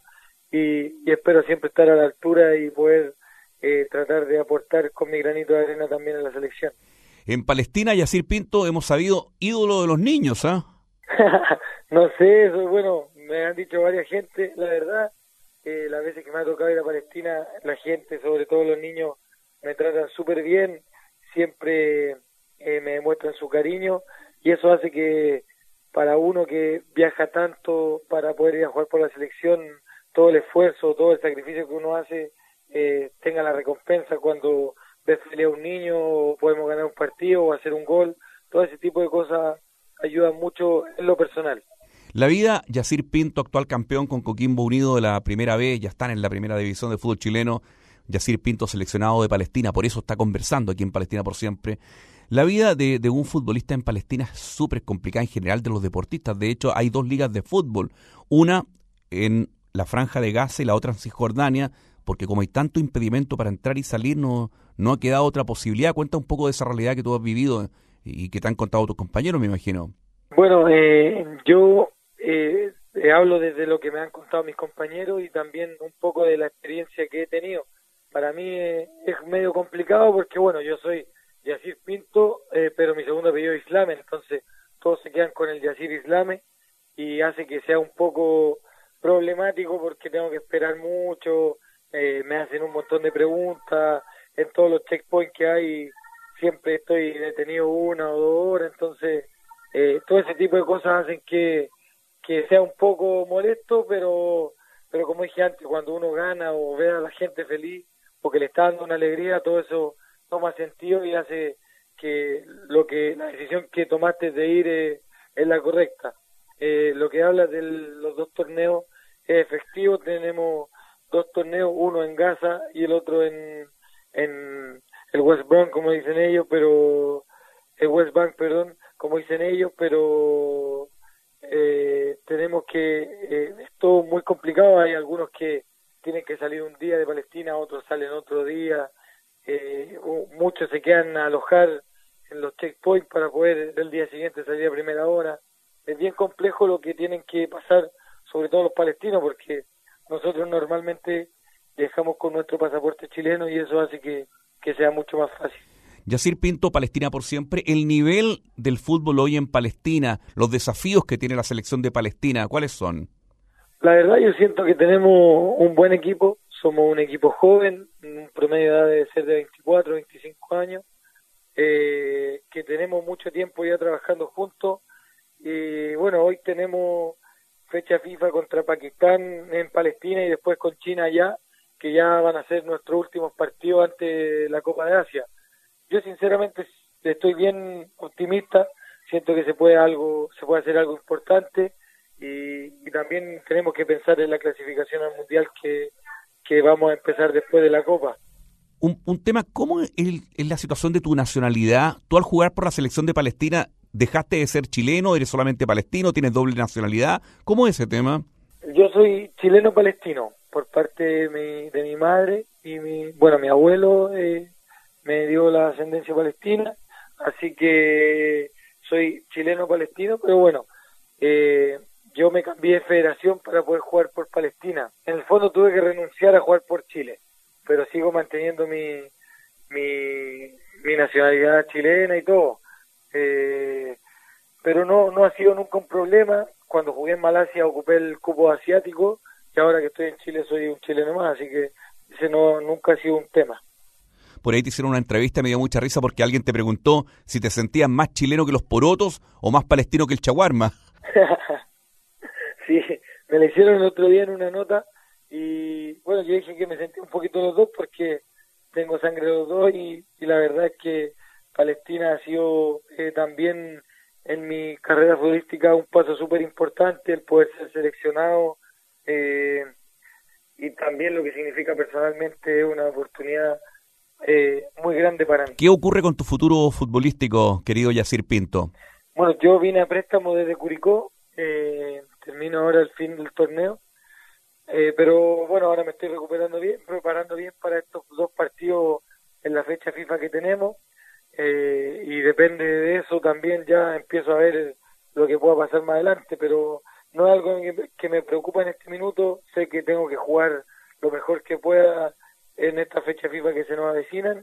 y, y espero siempre estar a la altura y poder eh, tratar de aportar con mi granito de arena también en la selección. En Palestina, Yacir Pinto, hemos sabido ídolo de los niños, ¿ah? ¿eh? No sé, eso bueno, me han dicho varias gente, la verdad, eh, las veces que me ha tocado ir a Palestina, la gente, sobre todo los niños, me tratan súper bien, siempre eh, me demuestran su cariño y eso hace que para uno que viaja tanto para poder ir a jugar por la selección, todo el esfuerzo, todo el sacrificio que uno hace, eh, tenga la recompensa cuando ves feliz a un niño, o podemos ganar un partido o hacer un gol, todo ese tipo de cosas ayudan mucho en lo personal. La vida, Yacir Pinto, actual campeón con Coquimbo Unido de la primera vez, ya están en la primera división de fútbol chileno. Yacir Pinto, seleccionado de Palestina, por eso está conversando aquí en Palestina por siempre. La vida de, de un futbolista en Palestina es súper complicada en general de los deportistas. De hecho, hay dos ligas de fútbol, una en la Franja de Gaza y la otra en Cisjordania, porque como hay tanto impedimento para entrar y salir, no, no ha quedado otra posibilidad. Cuenta un poco de esa realidad que tú has vivido y que te han contado tus compañeros, me imagino. Bueno, eh, yo eh, eh, hablo desde lo que me han contado mis compañeros y también un poco de la experiencia que he tenido. Para mí eh, es medio complicado porque, bueno, yo soy Yacir Pinto, eh, pero mi segundo apellido es Islame, entonces todos se quedan con el Yacir Islame y hace que sea un poco problemático porque tengo que esperar mucho, eh, me hacen un montón de preguntas, en todos los checkpoints que hay siempre estoy detenido una o dos horas, entonces eh, todo ese tipo de cosas hacen que, que sea un poco molesto, pero pero como dije antes, cuando uno gana o ve a la gente feliz porque le está dando una alegría, todo eso toma sentido y hace que lo que la decisión que tomaste de ir es, es la correcta. Eh, lo que habla de los dos torneos es efectivo, tenemos dos torneos, uno en Gaza y el otro en, en el West Bank, como dicen ellos, pero el West Bank, perdón, como dicen ellos, pero eh, tenemos que, eh, es todo muy complicado, hay algunos que tienen que salir un día de Palestina, otros salen otro día, eh, muchos se quedan a alojar en los checkpoints para poder el día siguiente salir a primera hora. Es bien complejo lo que tienen que pasar, sobre todo los palestinos, porque nosotros normalmente viajamos con nuestro pasaporte chileno y eso hace que, que sea mucho más fácil. Yacir Pinto, Palestina por siempre. El nivel del fútbol hoy en Palestina, los desafíos que tiene la selección de Palestina, ¿cuáles son? La verdad yo siento que tenemos un buen equipo, somos un equipo joven, un promedio de edad debe ser de veinticuatro, veinticinco años, eh, que tenemos mucho tiempo ya trabajando juntos y bueno, hoy tenemos fecha FIFA contra Pakistán en Palestina y después con China allá, que ya van a ser nuestros últimos partidos antes de la Copa de Asia. Yo sinceramente estoy bien optimista, siento que se puede algo, se puede hacer algo importante y, y también tenemos que pensar en la clasificación al Mundial que, que vamos a empezar después de la Copa. Un, un tema, ¿cómo es, el, es la situación de tu nacionalidad? Tú al jugar por la selección de Palestina, ¿dejaste de ser chileno? ¿Eres solamente palestino? ¿Tienes doble nacionalidad? ¿Cómo es ese tema? Yo soy chileno-palestino por parte de mi, de mi madre y mi, bueno, mi abuelo eh, me dio la ascendencia palestina, así que soy chileno-palestino, pero bueno, eh, yo me cambié de federación para poder jugar por Palestina. En el fondo tuve que renunciar a jugar por Chile, pero sigo manteniendo mi, mi, mi nacionalidad chilena y todo. Eh, pero no, no ha sido nunca un problema. Cuando jugué en Malasia ocupé el cupo asiático y ahora que estoy en Chile soy un chileno más, así que ese no nunca ha sido un tema. Por ahí te hicieron una entrevista, me dio mucha risa porque alguien te preguntó si te sentías más chileno que los porotos o más palestino que el chaguarma. Sí, me la hicieron el otro día en una nota y bueno, yo dije que me sentí un poquito los dos porque tengo sangre de los dos y, y la verdad es que Palestina ha sido eh, también en mi carrera futbolística un paso súper importante, el poder ser seleccionado eh, y también lo que significa personalmente una oportunidad eh, muy grande para mí. ¿Qué ocurre con tu futuro futbolístico, querido Yacir Pinto? Bueno, yo vine a préstamo desde Curicó, eh, termino ahora el fin del torneo, eh, pero bueno, ahora me estoy recuperando bien, preparando bien para estos dos partidos en la fecha FIFA que tenemos. Eh, y depende de eso también ya empiezo a ver lo que pueda pasar más adelante, pero no es algo que, que me preocupa en este minuto. Sé que tengo que jugar lo mejor que pueda en esta fecha FIFA que se nos avecinan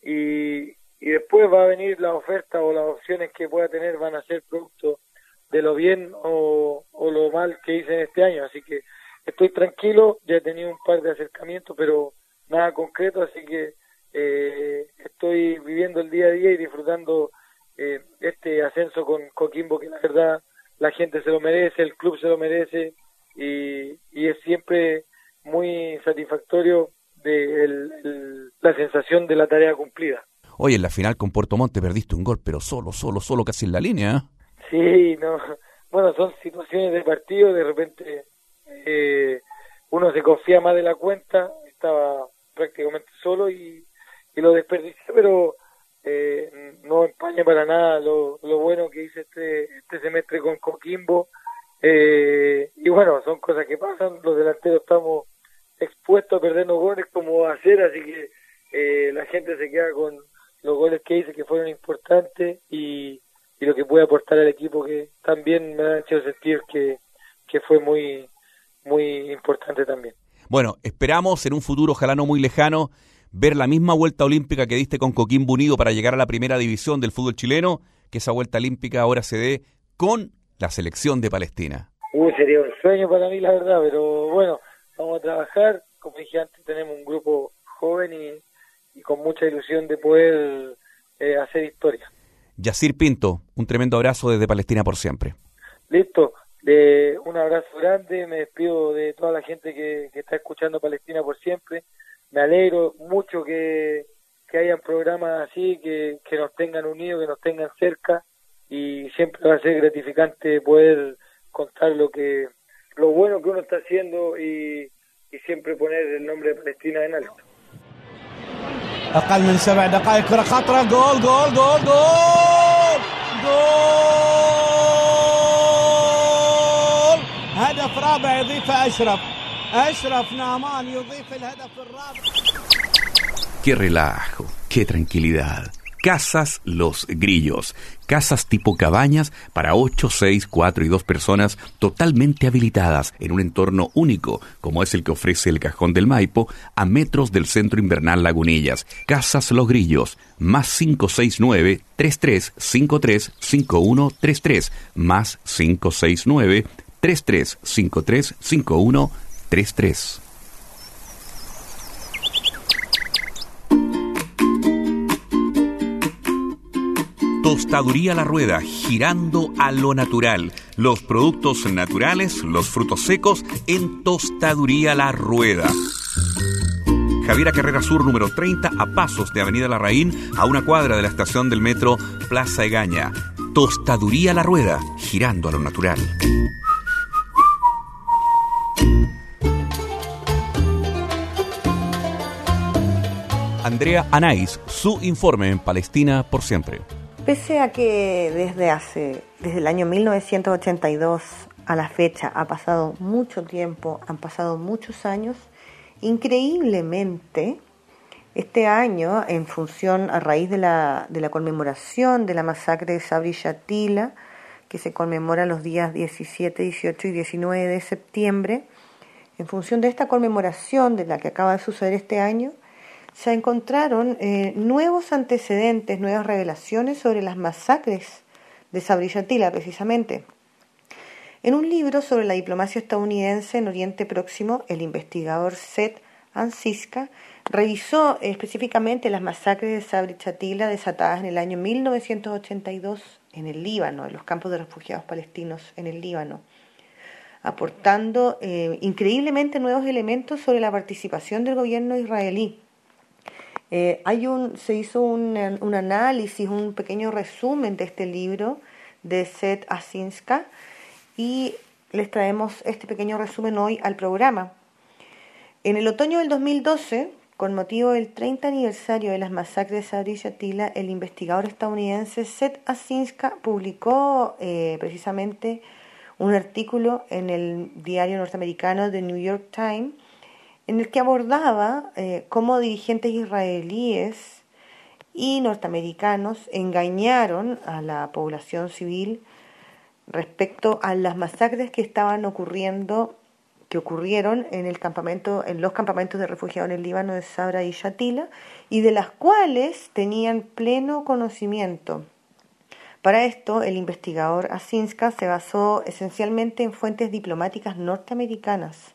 y, y después va a venir la oferta o las opciones que pueda tener van a ser producto de lo bien o, o lo mal que hice en este año, así que estoy tranquilo, ya he tenido un par de acercamientos pero nada concreto, así que Eh, estoy viviendo el día a día y disfrutando eh, este ascenso con Coquimbo, que la verdad la gente se lo merece, el club se lo merece y, y es siempre muy satisfactorio de el, el, la sensación de la tarea cumplida. Oye, en la final con Puerto Montt perdiste un gol, pero solo, solo, solo casi en la línea. ¿eh? Sí, no, bueno, son situaciones de partido, de repente eh, uno se confía más de la cuenta, estaba prácticamente solo y y lo desperdicié, pero eh, no empaña para nada lo, lo bueno que hice este, este semestre con Coquimbo, eh, y bueno, son cosas que pasan, los delanteros estamos expuestos a perdernos goles como va a ser, así que eh, la gente se queda con los goles que hice que fueron importantes y, y lo que puede aportar al equipo que también me ha hecho sentir que, que fue muy, muy importante también. Bueno, esperamos en un futuro, ojalá no muy lejano, ver la misma vuelta olímpica que diste con Coquimbo Unido para llegar a la primera división del fútbol chileno, que esa vuelta olímpica ahora se dé con la selección de Palestina. Uy, sería un sueño para mí, la verdad, pero bueno, vamos a trabajar. Como dije antes, tenemos un grupo joven y, y con mucha ilusión de poder eh, hacer historia. Yacir Pinto, un tremendo abrazo desde Palestina por siempre. Listo, de un abrazo grande, me despido de toda la gente que, que está escuchando Palestina por siempre. Me alegro mucho que, que hayan programas así, que, que nos tengan unidos, que nos tengan cerca y siempre va a ser gratificante poder contar lo que lo bueno que uno está haciendo y, y siempre poner el nombre de Palestina en alto. أقل من سبع دقائق كرة خطرة جول جول جول جول جول هدف رابع يضيفه أشرف أشرف نعمان يضيف الهدف الرابع. Qué relajo, qué tranquilidad. Casas Los Grillos. Casas tipo cabañas para ocho, seis, cuatro y dos personas totalmente habilitadas en un entorno único, como es el que ofrece el Cajón del Maipo, a metros del Centro Invernal Lagunillas. Casas Los Grillos, más cinco seis nueve, tres tres cinco tres, cinco uno tres tres, más cinco seis nueve, tres tres cinco tres, cinco uno tres tres. Tostaduría La Rueda, girando a lo natural. Los productos naturales, los frutos secos en Tostaduría La Rueda. Javiera Carrera Sur, número treinta, a pasos de Avenida Larraín, a una cuadra de la estación del metro Plaza Egaña. Tostaduría La Rueda, girando a lo natural. Andrea Anais, su informe en Palestina por siempre. Pese a que desde hace, desde el año mil novecientos ochenta y dos a la fecha ha pasado mucho tiempo, han pasado muchos años, increíblemente este año, en función a raíz de la, de la conmemoración de la masacre de Sabri Shatila, que se conmemora los días diecisiete, dieciocho y diecinueve de septiembre, en función de esta conmemoración de la que acaba de suceder este año, se encontraron eh, nuevos antecedentes, nuevas revelaciones sobre las masacres de Sabri Shatila, precisamente. En un libro sobre la diplomacia estadounidense en Oriente Próximo, el investigador Seth Ansiska revisó eh, específicamente las masacres de Sabri Shatila desatadas en el año mil novecientos ochenta y dos en el Líbano, en los campos de refugiados palestinos en el Líbano, aportando eh, increíblemente nuevos elementos sobre la participación del gobierno israelí. Eh, hay un, se hizo un, un análisis, un pequeño resumen de este libro de Seth Ansiska y les traemos este pequeño resumen hoy al programa. En el otoño del dos mil doce, con motivo del treinta aniversario de las masacres de Sabri Shatila, el investigador estadounidense Seth Ansiska publicó eh, precisamente un artículo en el diario norteamericano The New York Times, en el que abordaba eh, cómo dirigentes israelíes y norteamericanos engañaron a la población civil respecto a las masacres que estaban ocurriendo, que ocurrieron en el campamento, en los campamentos de refugiados en el Líbano de Sabra y Shatila, y de las cuales tenían pleno conocimiento. Para esto, el investigador Ansiska se basó esencialmente en fuentes diplomáticas norteamericanas.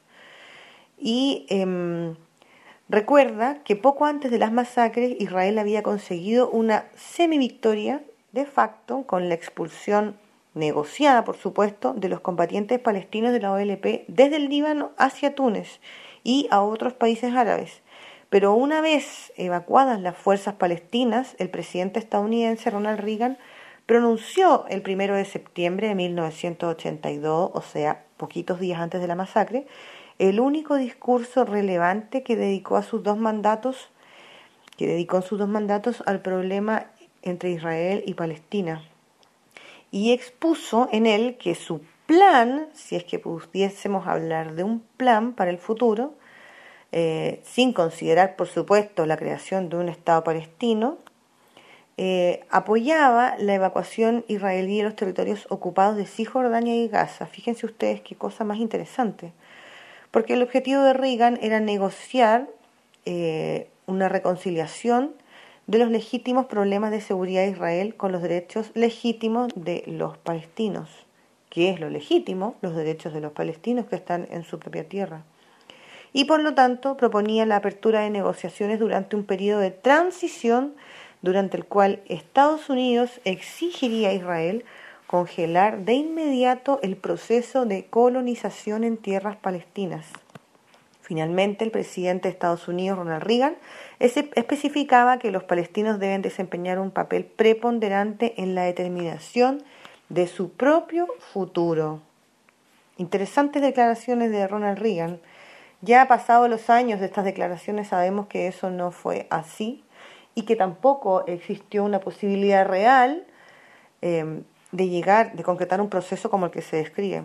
Y eh, recuerda que poco antes de las masacres Israel había conseguido una semivictoria de facto con la expulsión negociada, por supuesto, de los combatientes palestinos de la O L P desde el Líbano hacia Túnez y a otros países árabes. Pero una vez evacuadas las fuerzas palestinas, el presidente estadounidense Ronald Reagan pronunció el primero de septiembre de mil novecientos ochenta y dos, o sea, poquitos días antes de la masacre, el único discurso relevante que dedicó a sus dos mandatos, que dedicó en sus dos mandatos al problema entre Israel y Palestina, y expuso en él que su plan, si es que pudiésemos hablar de un plan para el futuro, eh, sin considerar, por supuesto, la creación de un Estado palestino, eh, apoyaba la evacuación israelí de los territorios ocupados de Cisjordania y Gaza. Fíjense ustedes qué cosa más interesante. Porque el objetivo de Reagan era negociar eh, una reconciliación de los legítimos problemas de seguridad de Israel con los derechos legítimos de los palestinos. ¿Qué es lo legítimo? Los derechos de los palestinos que están en su propia tierra. Y por lo tanto proponía la apertura de negociaciones durante un periodo de transición durante el cual Estados Unidos exigiría a Israel congelar de inmediato el proceso de colonización en tierras palestinas. Finalmente, el presidente de Estados Unidos, Ronald Reagan, especificaba que los palestinos deben desempeñar un papel preponderante en la determinación de su propio futuro. Interesantes declaraciones de Ronald Reagan. Ya pasados los años de estas declaraciones sabemos que eso no fue así y que tampoco existió una posibilidad real eh, de llegar, de concretar un proceso como el que se describe.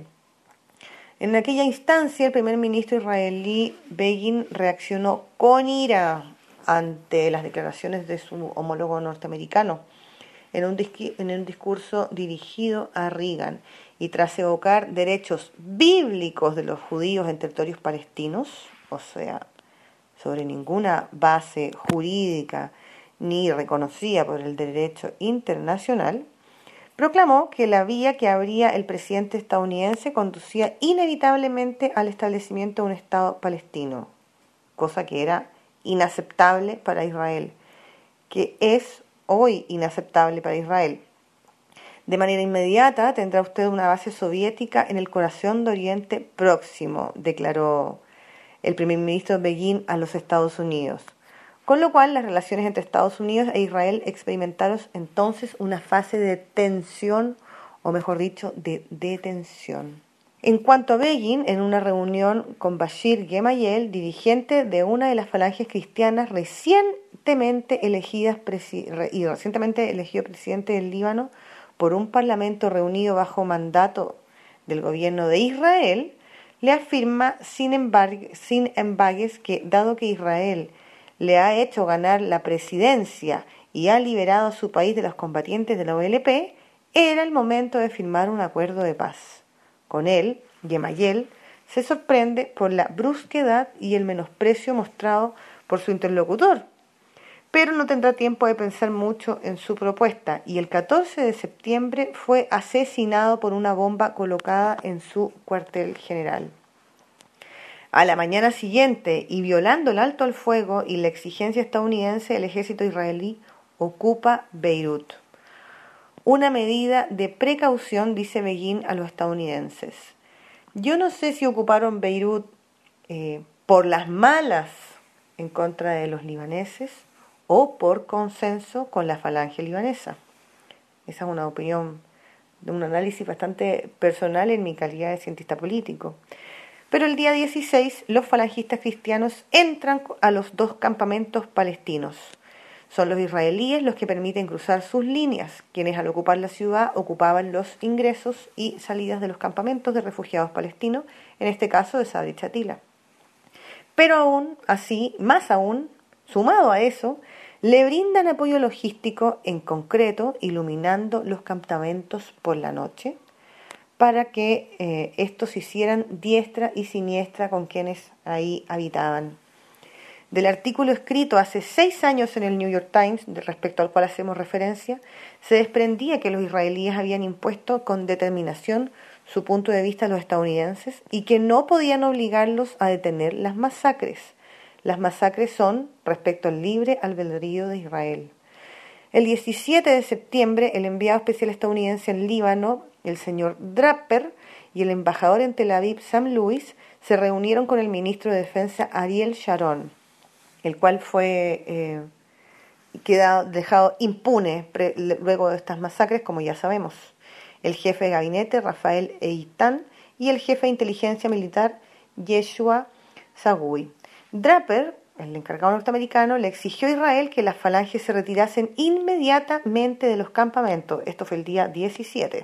En aquella instancia, el primer ministro israelí Begin reaccionó con ira ante las declaraciones de su homólogo norteamericano en un, disqui- en un discurso dirigido a Reagan, y tras evocar derechos bíblicos de los judíos en territorios palestinos, o sea, sobre ninguna base jurídica ni reconocida por el derecho internacional, proclamó que la vía que abría el presidente estadounidense conducía inevitablemente al establecimiento de un Estado palestino, cosa que era inaceptable para Israel, que es hoy inaceptable para Israel. De manera inmediata tendrá usted una base soviética en el corazón de Oriente Próximo, declaró el primer ministro Begin a los Estados Unidos. Con lo cual, las relaciones entre Estados Unidos e Israel experimentaron entonces una fase de tensión, o mejor dicho, de detención. En cuanto a Begin, en una reunión con Bashir Gemayel, dirigente de una de las falanges cristianas recientemente elegidas presi- y recientemente elegido presidente del Líbano por un parlamento reunido bajo mandato del gobierno de Israel, le afirma sin embargo, sin embargues que, dado que Israel le ha hecho ganar la presidencia y ha liberado a su país de los combatientes de la O L P, era el momento de firmar un acuerdo de paz. Con él, Gemayel se sorprende por la brusquedad y el menosprecio mostrado por su interlocutor, pero no tendrá tiempo de pensar mucho en su propuesta, y el catorce de septiembre fue asesinado por una bomba colocada en su cuartel general. A la mañana siguiente, y violando el alto al fuego y la exigencia estadounidense, el ejército israelí ocupa Beirut. Una medida de precaución, dice Begin a los estadounidenses. Yo no sé si ocuparon Beirut eh, por las malas en contra de los libaneses o por consenso con la falange libanesa. Esa es una opinión, de un análisis bastante personal en mi calidad de cientista político. Pero el día dieciséis, los falangistas cristianos entran a los dos campamentos palestinos. Son los israelíes los que permiten cruzar sus líneas, quienes al ocupar la ciudad ocupaban los ingresos y salidas de los campamentos de refugiados palestinos, en este caso de Sabri Shatila. Pero aún así, más aún, sumado a eso, le brindan apoyo logístico, en concreto iluminando los campamentos por la noche, para que eh, estos hicieran diestra y siniestra con quienes ahí habitaban. Del artículo escrito hace seis años en el New York Times, respecto al cual hacemos referencia, se desprendía que los israelíes habían impuesto con determinación su punto de vista a los estadounidenses y que no podían obligarlos a detener las masacres. Las masacres son respecto al libre albedrío de Israel. El diecisiete de septiembre, el enviado especial estadounidense en Líbano, el señor Draper, y el embajador en Tel Aviv, Sam Lewis, se reunieron con el ministro de Defensa, Ariel Sharon, el cual fue eh, quedado, dejado impune pre, luego de estas masacres, como ya sabemos. El jefe de gabinete, Rafael Eitan, y el jefe de inteligencia militar, Yeshua Sagui. Draper, el encargado norteamericano, le exigió a Israel que las falanges se retirasen inmediatamente de los campamentos. Esto fue el día diecisiete.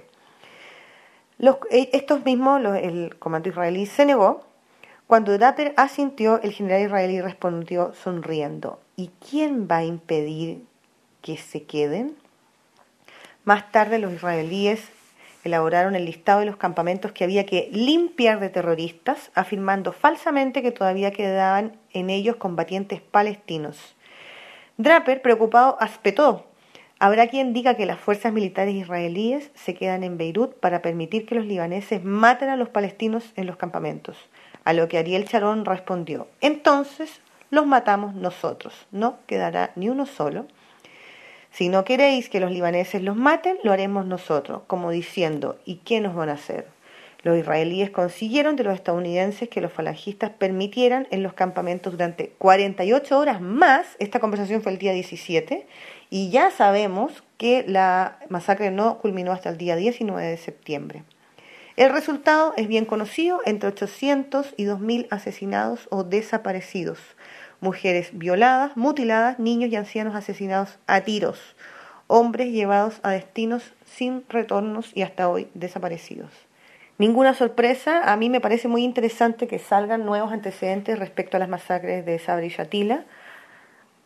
Los, estos mismos, los, el comando israelí se negó. Cuando Draper asintió, el general israelí respondió sonriendo: ¿y quién va a impedir que se queden? Más tarde, los israelíes elaboraron el listado de los campamentos que había que limpiar de terroristas, afirmando falsamente que todavía quedaban en ellos combatientes palestinos. Draper, preocupado, espetó: habrá quien diga que las fuerzas militares israelíes se quedan en Beirut para permitir que los libaneses maten a los palestinos en los campamentos. A lo que Ariel Sharon respondió: entonces los matamos nosotros, no quedará ni uno solo. Si no queréis que los libaneses los maten, lo haremos nosotros, como diciendo: ¿y qué nos van a hacer? Los israelíes consiguieron de los estadounidenses que los falangistas permitieran en los campamentos durante cuarenta y ocho horas más. Esta conversación fue el día diecisiete, y ya sabemos que la masacre no culminó hasta el día diecinueve de septiembre. El resultado es bien conocido: entre ochocientos y dos mil asesinados o desaparecidos. Mujeres violadas, mutiladas, niños y ancianos asesinados a tiros, hombres llevados a destinos sin retornos y hasta hoy desaparecidos. Ninguna sorpresa, a mí me parece muy interesante que salgan nuevos antecedentes respecto a las masacres de Sabri y Shatila,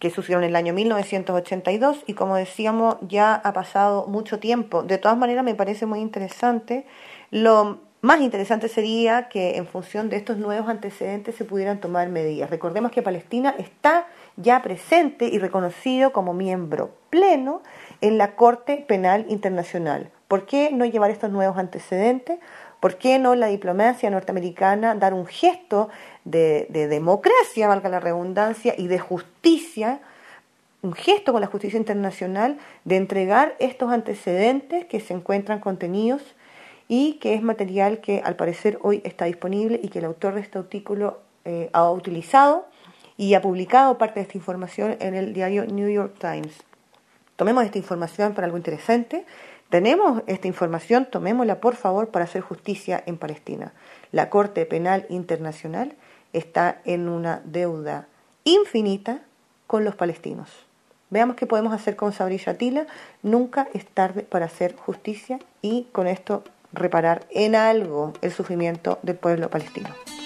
que sucedieron en el año mil novecientos ochenta y dos, y como decíamos, ya ha pasado mucho tiempo. De todas maneras, me parece muy interesante. Lo más interesante sería que en función de estos nuevos antecedentes se pudieran tomar medidas. Recordemos que Palestina está ya presente y reconocido como miembro pleno en la Corte Penal Internacional. ¿Por qué no llevar estos nuevos antecedentes? ¿Por qué no la diplomacia norteamericana dar un gesto de, de democracia, valga la redundancia, y de justicia, un gesto con la justicia internacional de entregar estos antecedentes que se encuentran contenidos y que es material que al parecer hoy está disponible y que el autor de este artículo eh, ha utilizado y ha publicado parte de esta información en el diario New York Times? Tomemos esta información para algo interesante. Tenemos esta información, tomémosla por favor para hacer justicia en Palestina. La Corte Penal Internacional está en una deuda infinita con los palestinos. Veamos qué podemos hacer con Sabri Shatila. Nunca es tarde para hacer justicia y con esto reparar en algo el sufrimiento del pueblo palestino.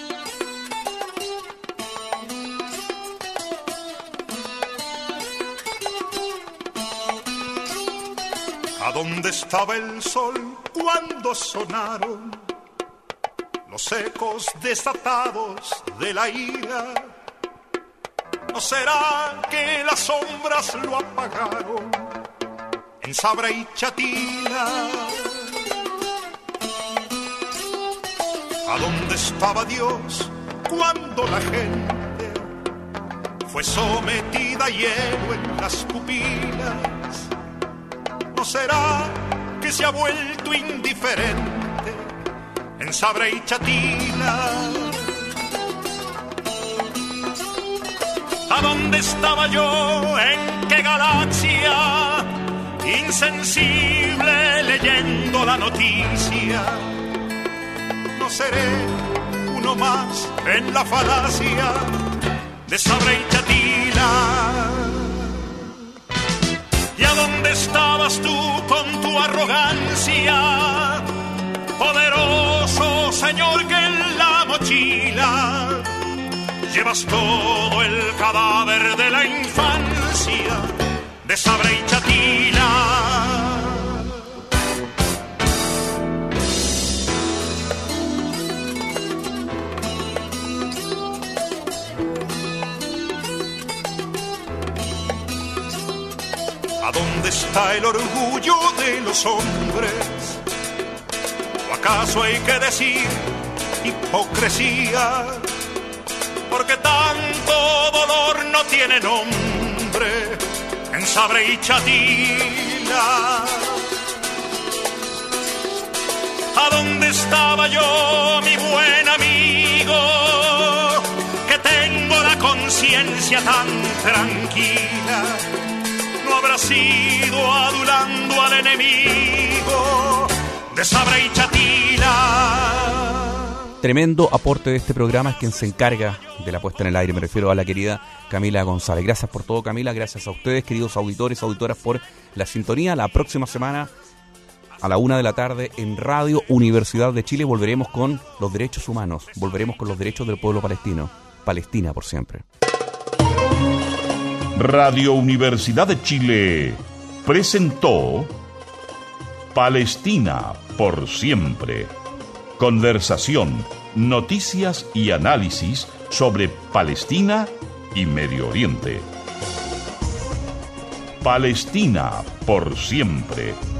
¿A dónde estaba el sol cuando sonaron los ecos desatados de la ira? ¿No será que las sombras lo apagaron en Sabra y Chatila? ¿A dónde estaba Dios cuando la gente fue sometida a hielo en las pupilas? ¿No será que se ha vuelto indiferente en Sabra y Chatila? ¿A dónde estaba yo? ¿En qué galaxia? Insensible leyendo la noticia. No seré uno más en la falacia de Sabra y Chatila. ¿Y a dónde estabas tú con tu arrogancia? Poderoso señor que en la mochila llevas todo el cadáver de la infancia de Sabra y Chatila. ¿A dónde está el orgullo de los hombres? ¿O acaso hay que decir hipocresía? Porque tanto dolor no tiene nombre en Sabra y Chatila. ¿A dónde estaba yo, mi buen amigo? Que tengo la conciencia tan tranquila. No habrá sido adulando al enemigo de Sabra y Chatila. Tremendo aporte de este programa es quien se encarga de la puesta en el aire, me refiero a la querida Camila González. Gracias por todo, Camila, gracias a ustedes, queridos auditores, auditoras, por la sintonía. La próxima semana a la una de la tarde en Radio Universidad de Chile volveremos con los derechos humanos, volveremos con los derechos del pueblo palestino. Palestina por siempre. Radio Universidad de Chile presentó Palestina por siempre. Conversación, noticias y análisis sobre Palestina y Medio Oriente. Palestina por siempre.